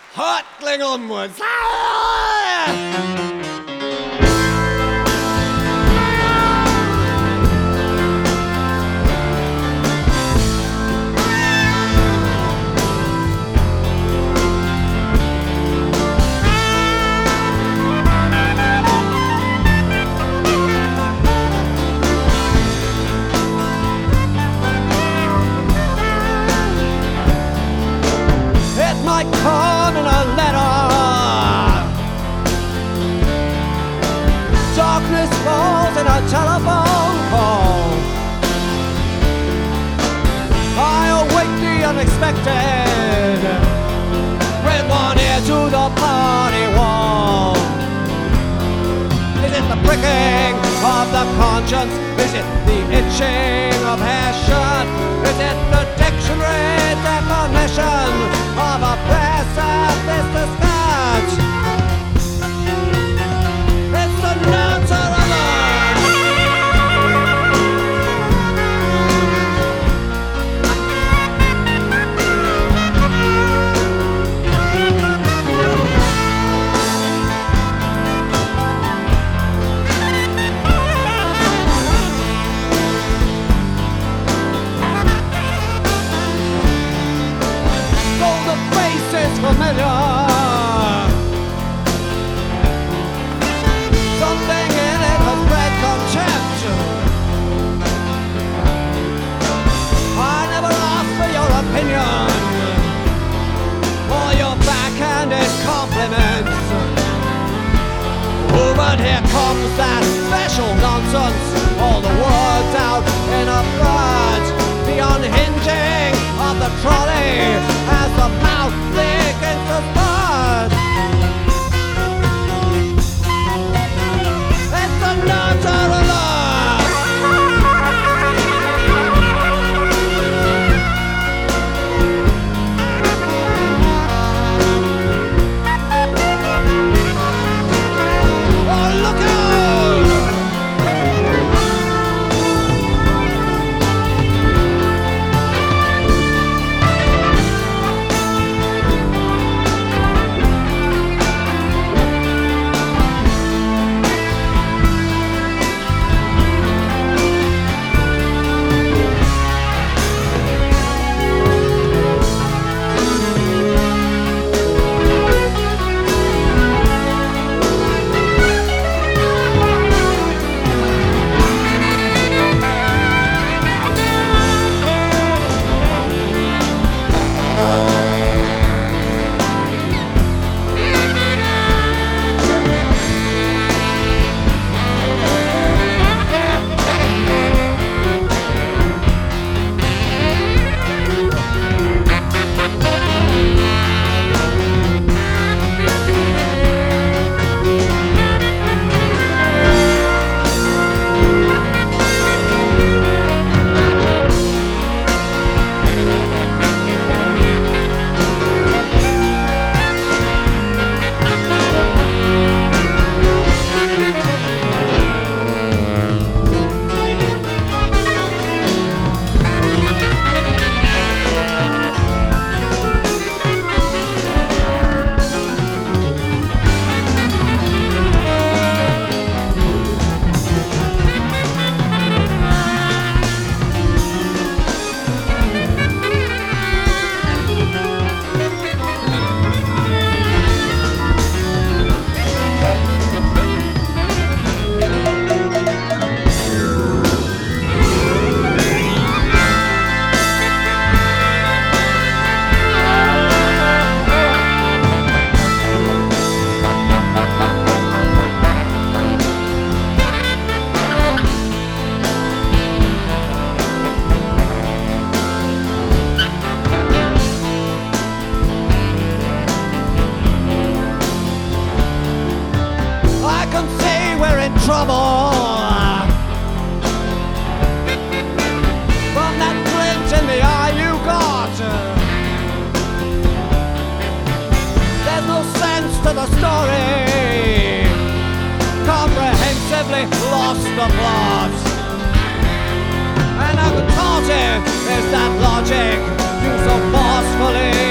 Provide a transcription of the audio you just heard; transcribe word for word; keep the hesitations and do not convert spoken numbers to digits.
hurtling onwards. It might come in a letter. Darkness falls in a telephone call. I await the unexpected with one ear to the party wall. Is it the pricking of the conscience? Is it the itching of hair shirt? Is it the dictionary definition of a press of this skirt? It's the nerves of the familiar. Something in it has bred contempt. I never asked for your opinion or your backhanded compliments. Oh, but here comes that special nonsense. All the words out in a flood. The unhinging of the trolley as the mouth thickens the spud. It's the nerves of the oh, look out! trouble from that glint in the eye you got. There's no sense to the story, comprehensively lost the plot. And how taunting is that logic you so forcefully